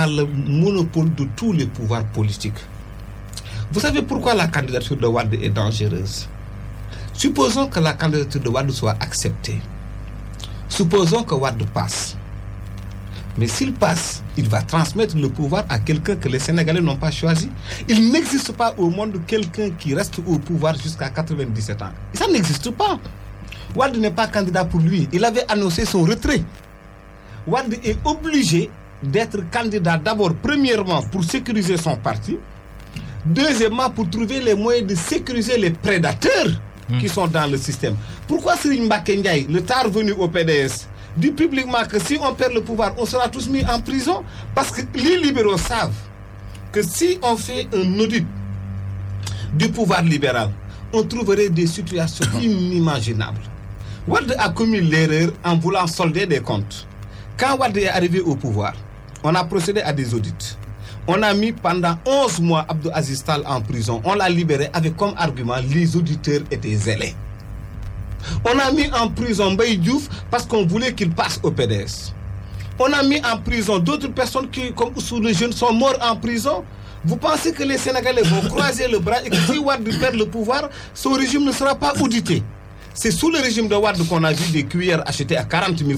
a le monopole de tous les pouvoirs politiques. Vous savez pourquoi la candidature de Wade est dangereuse? Supposons que la candidature de Wade soit acceptée. Supposons que Wade passe. Mais s'il passe, il va transmettre le pouvoir à quelqu'un que les Sénégalais n'ont pas choisi. Il n'existe pas au monde quelqu'un qui reste au pouvoir jusqu'à 97 ans. Ça n'existe pas. Wade n'est pas candidat pour lui. Il avait annoncé son retrait. Wade est obligé d'être candidat d'abord, premièrement, pour sécuriser son parti. Deuxièmement, pour trouver les moyens de sécuriser les prédateurs qui sont dans le système. Pourquoi Serigne Mbacké Ndiaye, le tard venu au PDS, dit publiquement que si on perd le pouvoir, on sera tous mis en prison? Parce que les libéraux savent que si on fait un audit du pouvoir libéral, on trouverait des situations inimaginables. Wade a commis l'erreur en voulant solder des comptes. Quand Wade est arrivé au pouvoir, on a procédé à des audits. On a mis pendant 11 mois Abdou Aziz Tall en prison. On l'a libéré avec comme argument les auditeurs étaient zélés. On a mis en prison Mbaye Diouf parce qu'on voulait qu'il passe au PDS. On a mis en prison d'autres personnes qui, comme Oussou les jeunes, sont morts en prison. Vous pensez que les Sénégalais vont croiser le bras et que si Wade perd le pouvoir, son régime ne sera pas audité? C'est sous le régime de Wade qu'on a vu des cuillères achetées à 40 000